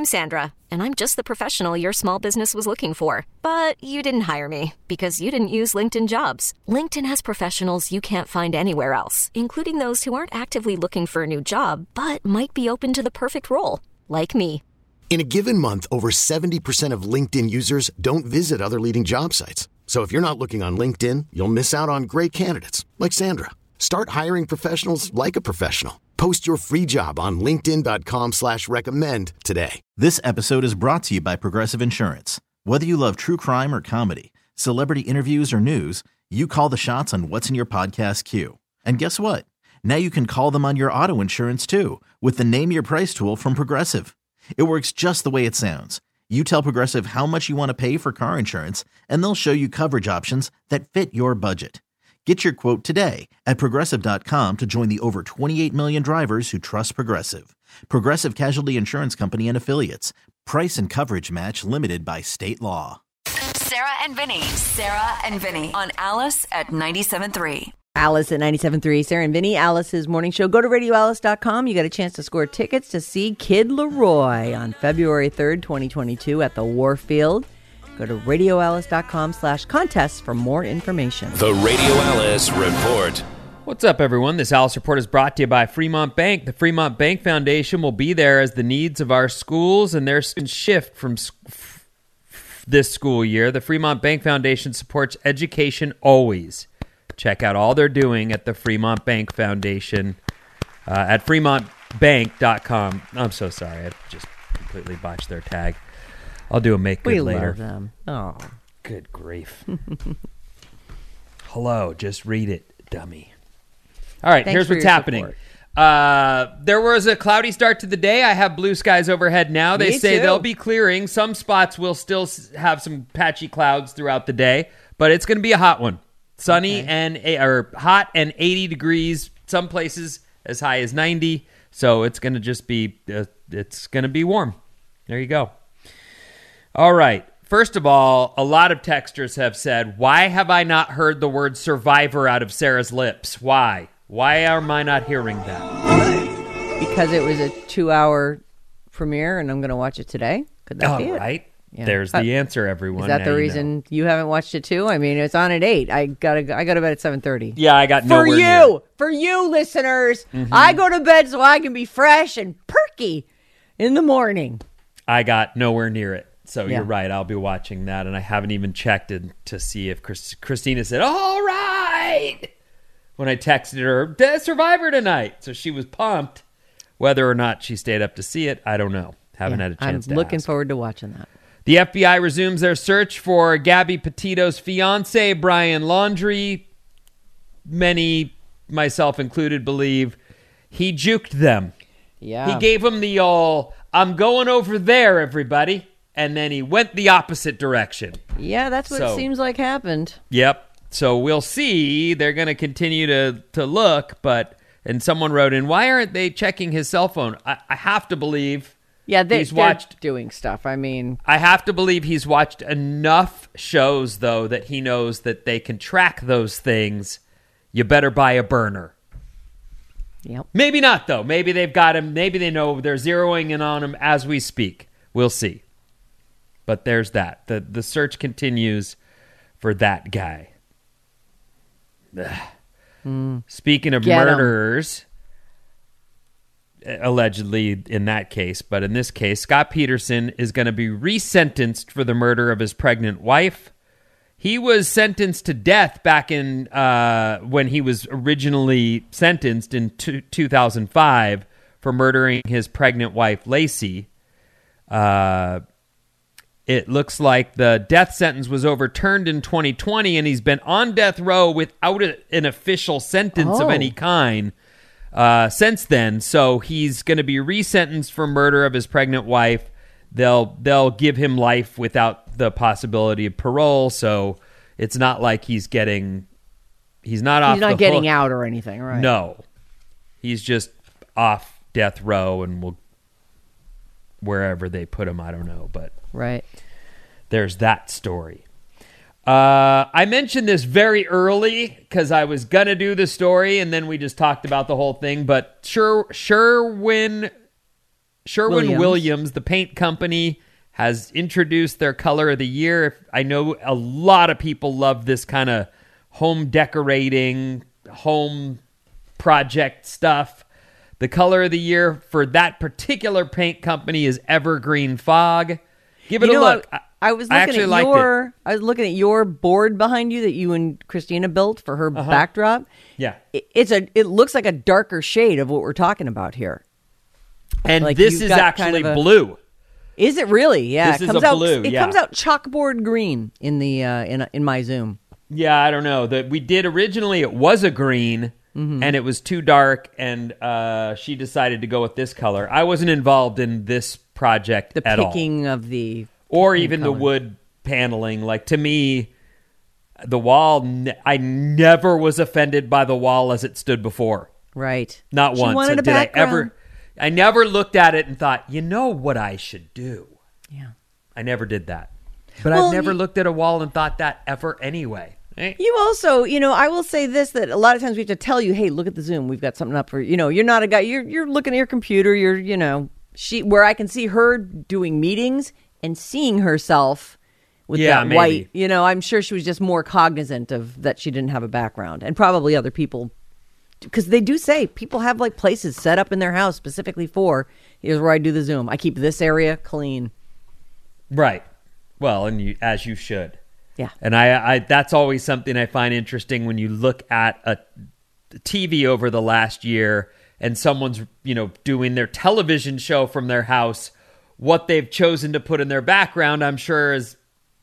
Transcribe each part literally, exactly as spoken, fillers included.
I'm Sandra, and I'm just the professional your small business was looking for. But you didn't hire me because you didn't use LinkedIn Jobs. LinkedIn has professionals you can't find anywhere else, including those who aren't actively looking for a new job, but might be open to the perfect role, like me. In a given month, over seventy percent of LinkedIn users don't visit other leading job sites. So if you're not looking on LinkedIn, you'll miss out on great candidates like Sandra. Start hiring professionals like a professional. Post your free job on linkedin.com slash recommend today. This episode is brought to you by Progressive Insurance. Whether you love true crime or comedy, celebrity interviews or news, you call the shots on what's in your podcast queue. And guess what? Now you can call them on your auto insurance too with the Name Your Price tool from Progressive. It works just the way it sounds. You tell Progressive how much you want to pay for car insurance, and they'll show you coverage options that fit your budget. Get your quote today at Progressive dot com to join the over twenty-eight million drivers who trust Progressive. Progressive Casualty Insurance Company and Affiliates. Price and coverage match limited by state law. Sarah and Vinny. Sarah and Vinny on Alice at ninety-seven point three. Alice at ninety-seven point three. Sarah and Vinny, Alice's morning show. Go to radio alice dot com. You got a chance to score tickets to see Kid Laroi on February third, twenty twenty-two at the Warfield. Go to radio alice dot com slash contests for more information. The Radio Alice Report. What's up, everyone? This Alice Report is brought to you by Fremont Bank. The Fremont Bank Foundation will be there as the needs of our schools and their students shift from f- f- this school year. The Fremont Bank Foundation supports education always. Check out all they're doing at the Fremont Bank Foundation uh, at fremont bank dot com. I'm so sorry. I just completely botched their tag. I'll do a make good we later. Love them. Oh, good grief. Hello, just read it, dummy. All right, Thanks here's what's happening. Uh, there was a cloudy start to the day. I have blue skies overhead now. They Me say too. they'll be clearing. Some spots will still have some patchy clouds throughout the day, but it's going to be a hot one. Sunny okay. and or hot and eighty degrees. Some places as high as ninety. So it's going to just be uh, it's going to be warm. There you go. All right. First of all, a lot of texters have said, why have I not heard the word survivor out of Sarah's lips? Why? Why am I not hearing that? Because it was a two-hour premiere, and I'm going to watch it today. Could that All be it? right. Yeah. There's the answer, everyone. Is that Now the you reason know. you haven't watched it too? I mean, it's on at eight. I gotta, I go to bed at seven thirty. Yeah, I got for nowhere you, near it. for you listeners. Mm-hmm. I go to bed so I can be fresh and perky in the morning. I got nowhere near it. So Yeah. you're right. I'll be watching that, and I haven't even checked it to see if Chris, Christina said, all right, when I texted her, "Dead Survivor tonight." So she was pumped. Whether or not she stayed up to see it, I don't know. Haven't Yeah, had a chance I'm to looking ask. forward to watching that. The F B I resumes their search for Gabby Petito's fiancé, Brian Laundrie. Many, myself included, believe he juked them. Yeah. He gave them the all, I'm going over there, everybody. And then he went the opposite direction. Yeah, that's what So- it seems like happened. Yep. So we'll see. They're going to continue to to look, but and someone wrote in, why aren't they checking his cell phone? I, I have to believe Yeah, they, he's they're watched. doing stuff. I mean, I have to believe he's watched enough shows, though, that he knows that they can track those things. You better buy a burner. yep. Maybe not, though. Maybe they've got him. Maybe they know they're zeroing in on him as we speak. We'll see. But there's that. The the search continues for that guy. Mm. Speaking of Get 'em. murderers, allegedly in that case, but in this case, Scott Peterson is going to be resentenced for the murder of his pregnant wife. He was sentenced to death back in uh, when he was originally sentenced in two, two thousand five for murdering his pregnant wife, Lacey. Uh, it looks like the death sentence was overturned in twenty twenty, and he's been on death row without a, an official sentence Oh. of any kind uh, since then. So he's going to be resentenced for murder of his pregnant wife. They'll they'll give him life without the possibility of parole. So it's not like he's getting he's not off. He's not the getting hook. out or anything, right? No, he's just off death row, and will wherever they put him. I don't know, but Right. there's that story. Uh, I mentioned this very early because I was gonna do the story, and then we just talked about the whole thing. But Sher- Sherwin Sherwin-Williams, Williams. the paint company, has introduced their color of the year. I know a lot of people love this kind of home decorating, home project stuff. The color of the year for that particular paint company is Evergreen Fog. Give it You a know, look. I, I was I looking actually at liked your it. I was looking at your board behind you that you and Christina built for her Uh-huh. backdrop. Yeah. It, it's a it looks like a darker shade of what we're talking about here. And Like, this you've is got actually kind of a- blue. Is it really? Yeah, This it is comes a out blue, it yeah. comes out chalkboard green in the uh, in in my Zoom. Yeah, I don't know. That we did originally. It was a green, Mm-hmm. and it was too dark, and uh, she decided to go with this color. I wasn't involved in this project The at all, picking of the or paint even the color. wood paneling. Like to me, the wall. ne- I never was offended by the wall as it stood before. Right. Not She once. wanted a Did I background. ever? I never looked at it and thought, you know what I should do. Yeah. I never did that. But Well, I've never you- looked at a wall and thought that ever anyway. Eh? You also, you know, I will say this, that a lot of times we have to tell you, hey, look at the Zoom. We've got something up for, you know, you're not a guy, you're you're looking at your computer, you're, you know, she where I can see her doing meetings and seeing herself with Yeah, that maybe. white, you know, I'm sure she was just more cognizant of that she didn't have a background, and probably other people, because they do say people have like places set up in their house specifically for, here's where I do the Zoom. I keep this area clean. Right. Well, and you, as you should. Yeah. And I, I, that's always something I find interesting when you look at a T V over the last year and someone's, you know, doing their television show from their house. What they've chosen to put in their background, I'm sure, is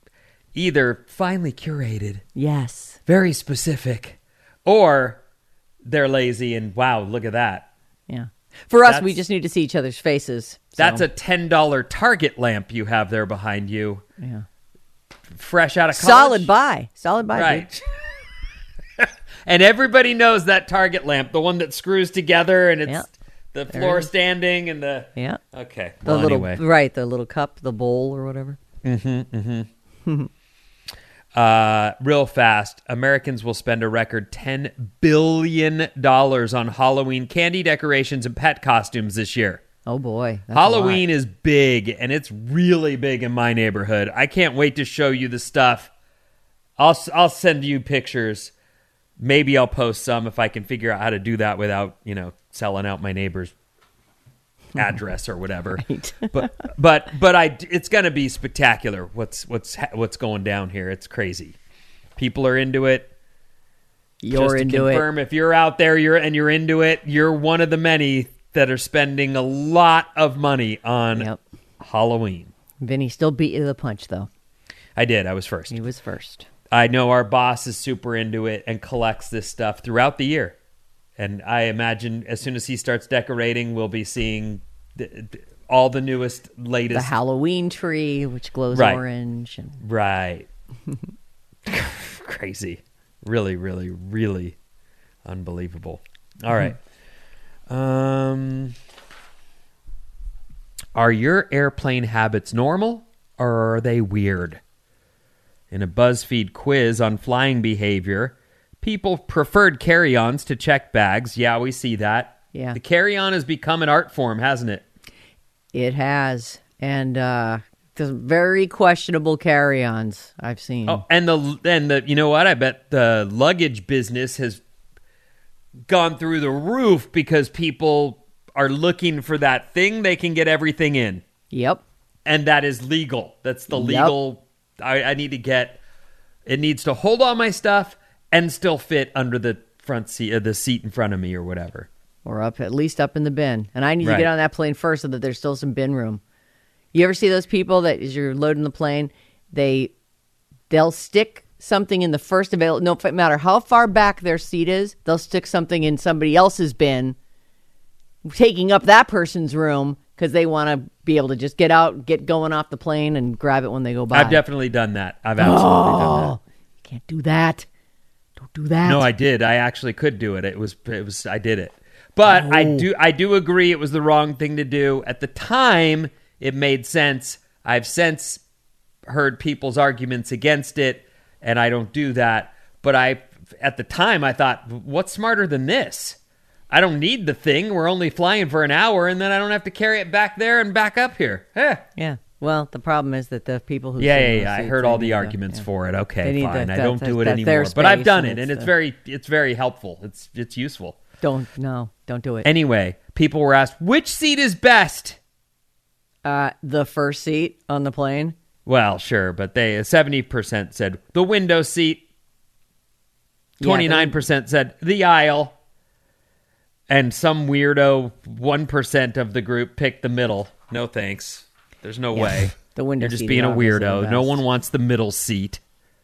either finely curated, Yes. very specific, or they're lazy and wow, look at that. Yeah. For us, we That's- just need to see each other's faces. so- That's a ten dollar Target lamp you have there behind you. yeah. Fresh out of college. Solid buy. Solid buy. dude. Right. And everybody knows that Target lamp, the one that screws together and it's Yeah. the There floor it is. standing and the... Yeah. Okay. The Well, little anyway. right, the little cup, the bowl or whatever. Uh, real fast, Americans will spend a record ten billion dollars on Halloween candy decorations and pet costumes this year. Oh boy. That's a Halloween lot. is big, and it's really big in my neighborhood. I can't wait to show you the stuff. I'll I'll send you pictures. Maybe I'll post some if I can figure out how to do that without, you know, selling out my neighbor's address or whatever. Right. But but but I it's going to be spectacular. What's what's ha- what's going down here? It's crazy. People are into it. You're Just to into confirm, if you're out there, you're and you're into it, you're one of the many that are spending a lot of money on Yep. Halloween. it. Vinny still beat you to the punch though. I did. I was first. He was first. I know our boss is super into it and collects this stuff throughout the year. And I imagine as soon as he starts decorating, we'll be seeing th- th- all the newest, latest. The Halloween tree, which glows Right. orange. And Right. Crazy. Really, really, really unbelievable. All right. Um, are your airplane habits normal or are they weird? In a BuzzFeed quiz on flying behavior, people preferred carry-ons to check bags. Yeah, we see that. Yeah. The carry-on has become an art form, hasn't it? it has. And uh there's very questionable carry-ons I've seen. Oh, and the and the you know what? I bet the luggage business has gone through the roof because people are looking for that thing they can get everything in, Yep. and that is legal. That's the Yep. legal. I, I need to get. It needs to hold all my stuff and still fit under the front seat, uh, the seat in front of me, or whatever. Or up at least up in the bin. And I need Right. to get on that plane first so that there's still some bin room. You ever see those people that as you're loading the plane, they they'll stick something in the first available, no matter how far back their seat is, they'll stick something in somebody else's bin, taking up that person's room because they want to be able to just get out, get going off the plane and grab it when they go by. I've definitely done that. I've absolutely done that. Oh, you can't do that. Don't do that. No, I did. I actually could do it. It was, it was. I did it, but I do. I do agree it was the wrong thing to do at the time. It made sense. I've since heard people's arguments against it, and I don't do that. But I, at the time, I thought, what's smarter than this? I don't need the thing. We're only flying for an hour, and then I don't have to carry it back there and back up here. Eh. Yeah. Well, the problem is that the people who yeah sit yeah in those yeah I seats, heard they all the need arguments yeah. for it. They Okay, need fine. the- I that- don't that- do it that- anymore, their but I've space done and it, and it's it's the- very it's very helpful. It's it's useful. Don't no, don't do it. Anyway, people were asked which seat is best. Uh, the first seat on the plane. Well, sure, but they seventy percent said the window seat. Twenty-nine percent said the aisle. And some weirdo one percent of the group picked the middle. No thanks. There's no Yeah. way. The window You're just seat being is a obviously the weirdo. No best. one wants the middle seat.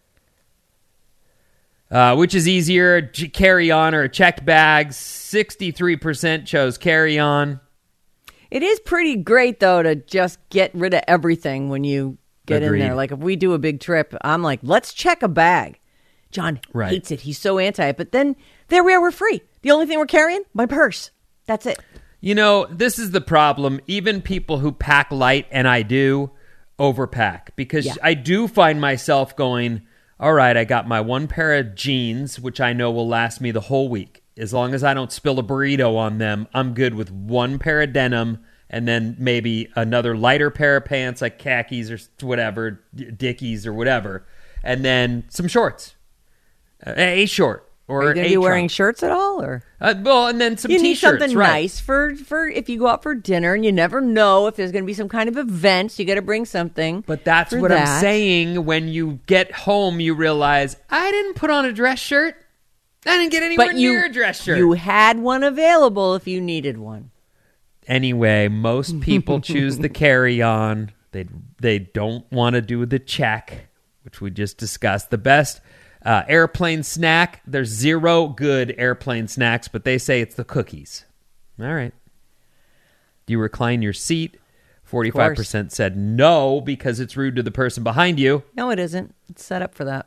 Uh, which is easier, j- carry on or a checked bag? sixty-three percent chose carry on. It is pretty great, though, to just get rid of everything when you get Agreed. in there. Like, if we do a big trip, I'm like, let's check a bag. John Right. hates it. He's so anti it. But then there we are, we're free. The only thing we're carrying, my purse. That's it. You know, this is the problem. Even people who pack light, and I do, overpack. Because Yeah. I do find myself going, all right, I got my one pair of jeans, which I know will last me the whole week. As long as I don't spill a burrito on them, I'm good with one pair of denim and then maybe another lighter pair of pants like khakis or whatever, D- Dickies or whatever, and then some shorts. Uh, a short or Are you going a to be wearing trunk. shirts at all? Or Uh, well, and then some you need t-shirts, something right. nice for, for if you go out for dinner and you never know if there's going to be some kind of event. So you got to bring something. But that's for what that. I'm saying. When you get home, you realize, I didn't put on a dress shirt. I didn't get anywhere But you, near a dress shirt. you had one available if you needed one. Anyway, most people choose the carry-on. They they don't want to do the check, which we just discussed. The best uh, airplane snack, there's zero good airplane snacks, but they say it's the cookies. All right. Do you recline your seat? forty-five percent said no because it's rude to the person behind you. No, it isn't. It's set up for that.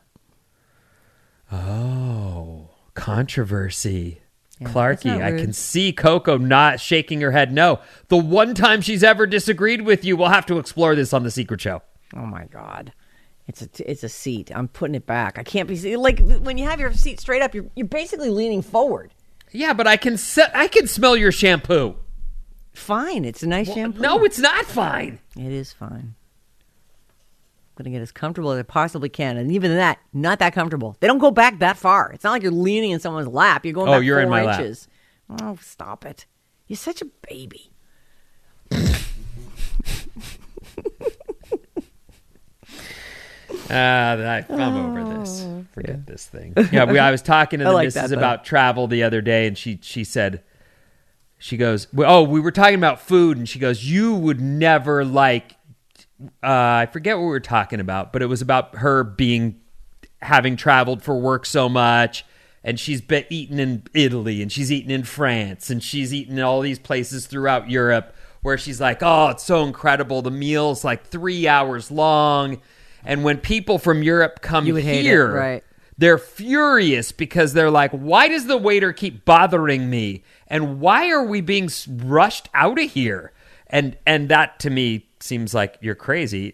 Oh, controversy. Yeah, Clarky, that's not I rude. can see Coco not shaking her head no. The one time she's ever disagreed with you, we'll have to explore this on The Secret Show. Oh my God, it's a it's a seat. I'm putting it back. I can't be like when you have your seat straight up. You're you're basically leaning forward. Yeah, but I can se- I can smell your shampoo. Fine, it's a nice shampoo. No, it's not fine. It is fine. I'm gonna get as comfortable as I possibly can, and even that, not that comfortable. They don't go back that far. It's not like you're leaning in someone's lap. You're going Oh, back you're four in my lap. inches. Oh, stop it! You're such a baby. Uh, I, I'm over this. Forget this thing. Yeah, we, I was talking to I the like missus that, though. about travel the other day, and she she said, she goes, well, oh, we were talking about food, and she goes, you would never like, uh, I forget what we were talking about, but it was about her being, having traveled for work so much, and she's been eaten in Italy, and she's eaten in France, and she's eaten in all these places throughout Europe, where she's like, oh, it's so incredible. The meal's like three hours long. And when people from Europe come You would hate it, here, right. they're furious because they're like, why does the waiter keep bothering me? And why are we being s- rushed out of here? And and that to me seems like you're crazy.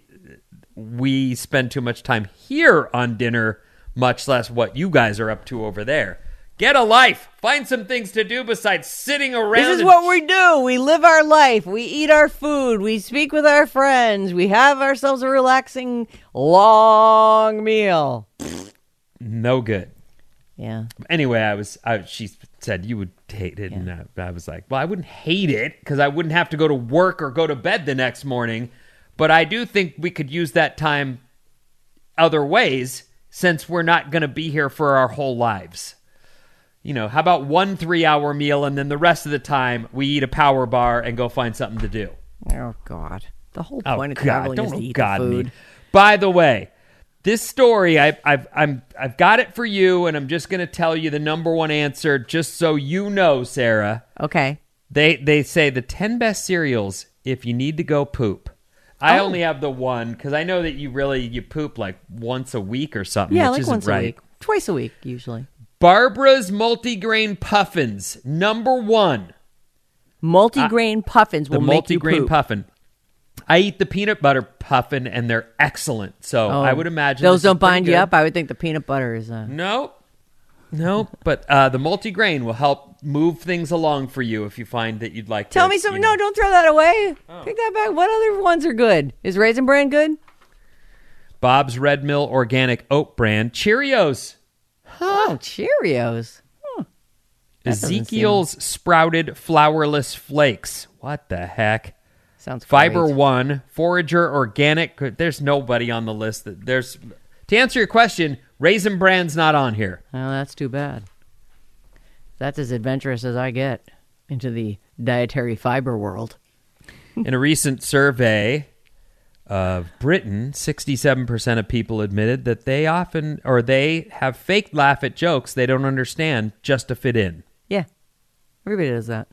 We spend too much time here on dinner, much less what you guys are up to over there. Get a life. Find some things to do besides sitting around. This is and what we do. We live our life. We eat our food. We speak with our friends. We have ourselves a relaxing, long meal. No good. Yeah. Anyway, I was. I, she said you would hate it, and I, I was like, well, I wouldn't hate it because I wouldn't have to go to work or go to bed the next morning. But I do think we could use that time other ways since we're not going to be here for our whole lives. You know, how about one three-hour meal and then the rest of the time we eat a power bar and go find something to do? Oh, God. The whole Oh, point of God, traveling don't is to eat God the food. me. By the way, this story, I, I've I'm I've got it for you, and I'm just going to tell you the number one answer, just so you know, Sarah. Okay. They they say the ten best cereals if you need to go poop. I Oh. only have the one because I know that you really you poop like once a week or something. Yeah, which like isn't once right. a week. Twice a week, usually. Barbara's multigrain puffins, number one. Multi-grain puffins The will make you multigrain poop. puffin. I eat the peanut butter puffin, and they're excellent. So Oh, I would imagine those this is don't bind pretty you good. up. I would think the peanut butter is. Uh... No, No, but uh, the multigrain will help move things along for you if you find that you'd like to. Tell me something. You know. No, don't throw that away. Oh. Take that back. What other ones are good? Is Raisin Bran good? Bob's Red Mill Organic Oat Bran. Cheerios. Huh. Oh, Cheerios. Huh. Ezekiel's seem... Sprouted Flourless Flakes. What the heck? Sounds Fiber great. One. Forager Organic. There's nobody on the list. That there's. To answer your question, Raisin Bran's not on here. Well, that's too bad. That's as adventurous as I get into the dietary fiber world. In a recent survey of Britain, sixty-seven percent of people admitted that they often, or they have faked laugh at jokes they don't understand just to fit in. Yeah. Everybody does that.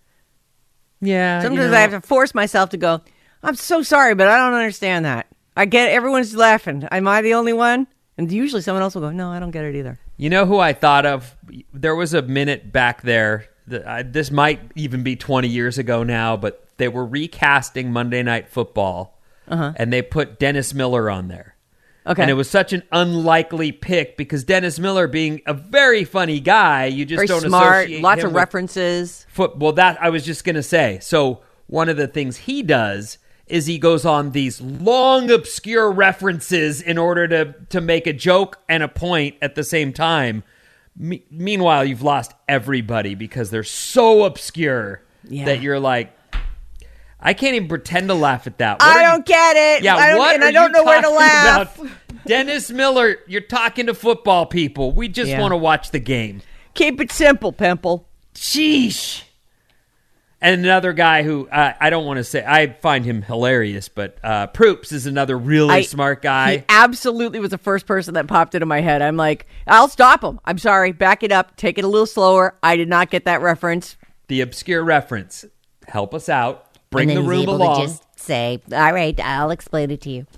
Yeah. Sometimes you know, I have to force myself to go, I'm so sorry, but I don't understand that. I get it. Everyone's laughing. Am I the only one? And usually someone else will go, no, I don't get it either. You know who I thought of? There was a minute back there. That I, this might even be twenty years ago now, but they were recasting Monday Night Football, uh-huh. and they put Dennis Miller on there. Okay. And it was such an unlikely pick because Dennis Miller, being a very funny guy, you just very don't smart, associate lots him of with references. Foot. Well, that I was just going to say. So one of the things he does is he goes on these long, obscure references in order to, to make a joke and a point at the same time. Me- meanwhile, you've lost everybody because they're so obscure yeah. that you're like, I can't even pretend to laugh at that. What I don't you, get it. Yeah, I don't, what and are I don't you know where to talking laugh. about? Dennis Miller, you're talking to football people. We just Yeah. want to watch the game. Keep it simple, Pimple. Sheesh. And another guy who, uh, I don't want to say, I find him hilarious, but uh, Proops is another really I, smart guy. He absolutely was the first person that popped into my head. I'm like, I'll stop him. I'm sorry. Back it up. Take it a little slower. I did not get that reference. The obscure reference. Help us out. Bring and then the he's room able along. to just say, all right, I'll explain it to you.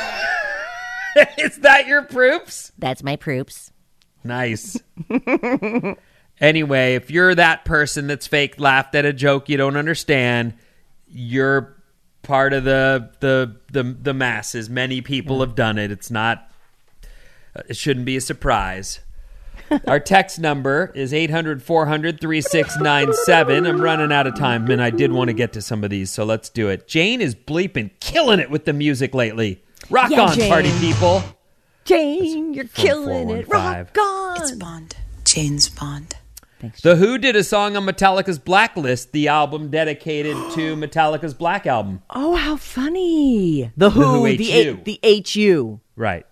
Is that your Proops? That's my Proops. Nice. Anyway, if you're that person that's fake laughed at a joke you don't understand, you're part of the the the, the masses. Many people yeah. have done it. It's not. It shouldn't be a surprise. Our text number is eight hundred, four hundred, thirty-six ninety-seven. I'm running out of time, and I did want to get to some of these, so let's do it. Jane is bleeping, killing it with the music lately. Rock yeah, on, Jane. party people. Jane, you're killing it. Rock on. It's Bond. Jane's Bond. Thanks, The Who did a song on Metallica's Blacklist, the album dedicated to Metallica's Black Album. Oh, how funny. The Who, The Who the, H U. A- the H U. Right.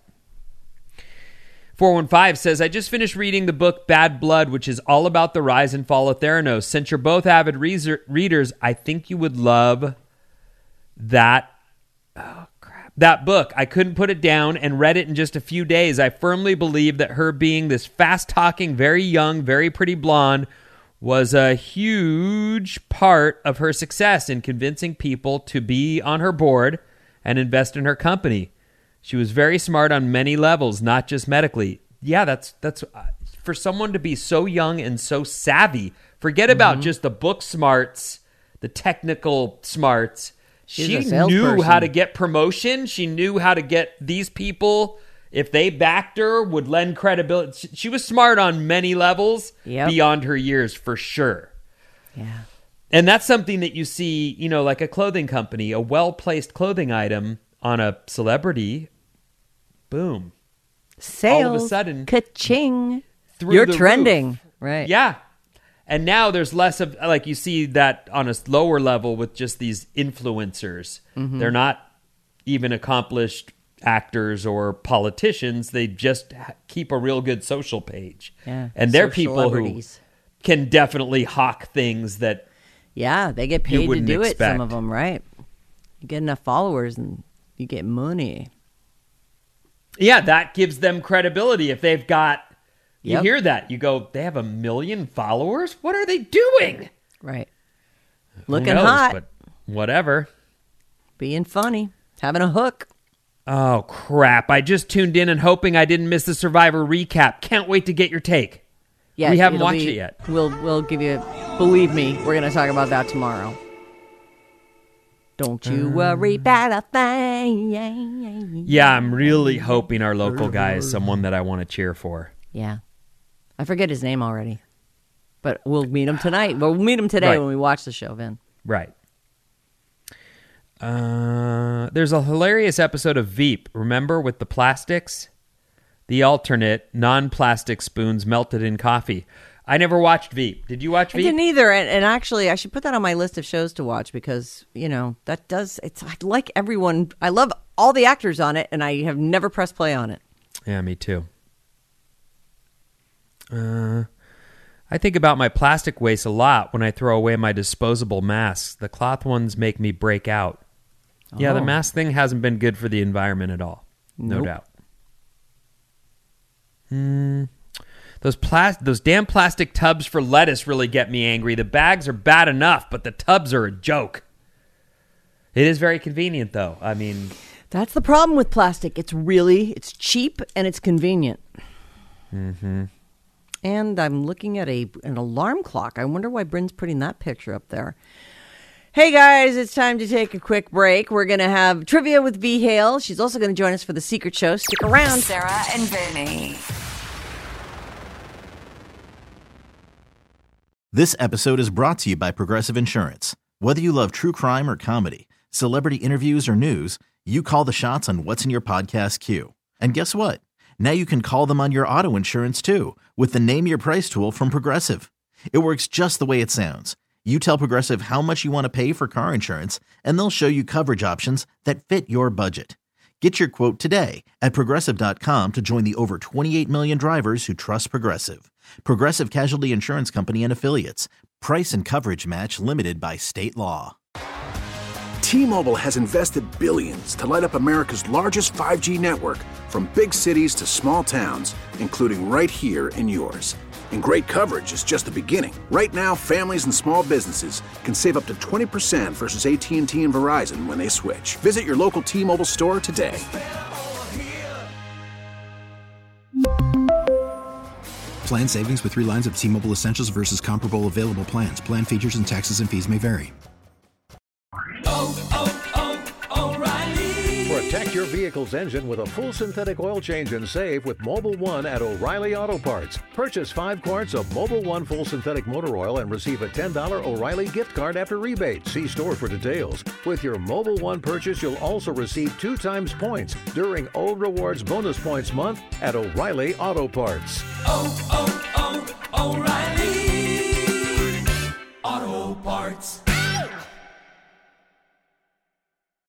four one five says, I just finished reading the book Bad Blood, which is all about the rise and fall of Theranos. Since you're both avid reaser- readers, I think you would love that. Oh, crap. That book. I couldn't put it down and read it in just a few days. I firmly believe that her being this fast-talking, very young, very pretty blonde was a huge part of her success in convincing people to be on her board and invest in her company. She was very smart on many levels, not just medically. Yeah, that's that's uh, for someone to be so young and so savvy. Forget about mm-hmm. just the book smarts, the technical smarts. She's she a salesperson. knew how to get promotion. She knew how to get these people, if they backed her, would lend credibility. She, she was smart on many levels yep. beyond her years, for sure. Yeah. And that's something that you see, you know, like a clothing company, a well-placed clothing item on a celebrity, boom. Sales. All of a sudden. Ka-ching. Through You're the trending. roof. Right. Yeah. And now there's less of, like you see that on a lower level with just these influencers. Mm-hmm. They're not even accomplished actors or politicians. They just keep a real good social page. Yeah. And they're Social people celebrities. Who can definitely hawk things that Yeah, they get you paid to wouldn't do expect. it, some of them, right? You get enough followers and you get money. Yeah, that gives them credibility. If they've got, you Yep. hear that, you go, they have a million followers? What are they doing? Right. Who Looking knows, hot. But whatever. Being funny. Having a hook. Oh, crap. I just tuned in and hoping I didn't miss the Survivor recap. Can't wait to get your take. Yeah, We haven't it'll watched be- it yet. We'll we'll give you. Believe me, we're gonna talk about that tomorrow. Don't you worry about a thing. Yeah, I'm really hoping our local guy is someone that I want to cheer for. Yeah, I forget his name already. But we'll meet him tonight. We'll meet him today Right. when we watch the show, Vin. Right. Uh, there's a hilarious episode of Veep, remember, with the plastics? The alternate, non-plastic spoons melted in coffee. I never watched Veep. Did you watch I Veep? didn't either. And, and actually, I should put that on my list of shows to watch because, you know, that does, it's I like everyone. I love all the actors on it, and I have never pressed play on it. Yeah, me too. Uh... I think about my plastic waste a lot when I throw away my disposable masks. The cloth ones make me break out. Oh. Yeah, the mask thing hasn't been good for the environment at all. No Nope. doubt. Hmm. Those plas- those damn plastic tubs for lettuce really get me angry. The bags are bad enough, but the tubs are a joke. It is very convenient, though. I mean... That's the problem with plastic. It's really, it's cheap and it's convenient. Mm-hmm. And I'm looking at a an alarm clock. I wonder why Bryn's putting that picture up there. Hey, guys, it's time to take a quick break. We're going to have trivia with V. Hale. She's also going to join us for the Secret Show. Stick around. Sarah and Vinny. This episode is brought to you by Progressive Insurance. Whether you love true crime or comedy, celebrity interviews or news, you call the shots on what's in your podcast queue. And guess what? Now you can call them on your auto insurance too with the Name Your Price tool from Progressive. It works just the way it sounds. You tell Progressive how much you want to pay for car insurance, and they'll show you coverage options that fit your budget. Get your quote today at Progressive dot com to join the over twenty-eight million drivers who trust Progressive. Progressive Casualty Insurance Company and Affiliates. Price and coverage match limited by state law. T-Mobile has invested billions to light up America's largest five G network, from big cities to small towns, including right here in yours. And great coverage is just the beginning. Right now, families and small businesses can save up to twenty percent versus A T and T and Verizon when they switch. Visit your local T-Mobile store today. Plan savings with three lines of T-Mobile Essentials versus comparable available plans. Plan features and taxes and fees may vary. Protect your vehicle's engine with a full synthetic oil change and save with Mobil one at O'Reilly Auto Parts. Purchase five quarts of Mobil one full synthetic motor oil and receive a ten dollars O'Reilly gift card after rebate. See store for details. With your Mobil one purchase, you'll also receive two times points during O Rewards Bonus Points Month at O'Reilly Auto Parts. Oh, oh, oh, O'Reilly